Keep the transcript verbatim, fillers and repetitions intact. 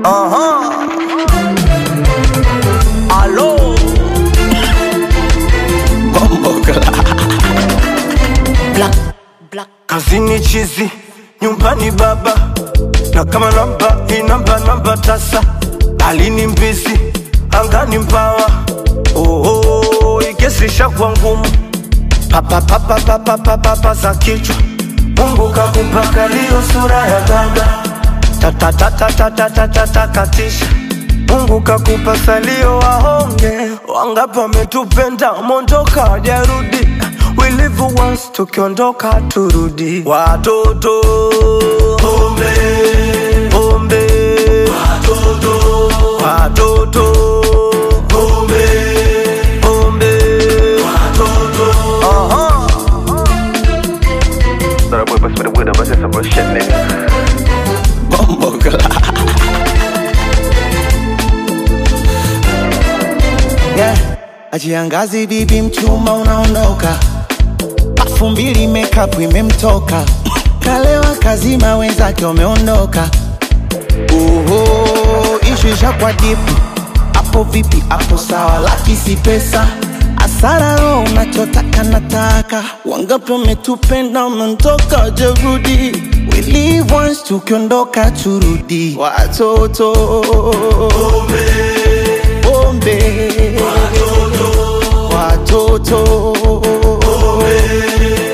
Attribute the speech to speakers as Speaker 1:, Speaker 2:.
Speaker 1: Aha. Allo. Bombo Black, black. Kazini chizi, nyumbani baba. Na kama namba, hii namba namba tasa. Alini mbizi, angani mpawa. Oh oh, ikesisha kwa ngumu. Papa papa papa papa papa za kichwa. Mungu kakupaka liyo sura ya baba. Tata tata tata tata takatisha. Mungu kakupa salio wahonge. Wangapi wametupenda mondoka hajarudi. We live once tukiondoka turudi. Watoto pombe pombe, watoto watoto pombe pombe, watoto. Aha.
Speaker 2: That boy pass me the weed, I'm just some shit, nigga.
Speaker 1: Bombo
Speaker 3: Yeah, ajiangazi bibi mchuma unaondoka. Pafu mbili makeup imemtoka. Kalewa kazima wenzake wameondoka. Oho, ishu isha kwa dipu. Apo vipi, apo sawa, laki si pesa. Asara roho unachotaka nataka. Wangapi wametupenda umentoka jerudi. We live once tukiondoka turudi. Watoto pombe pombe, watoto watoto pombe.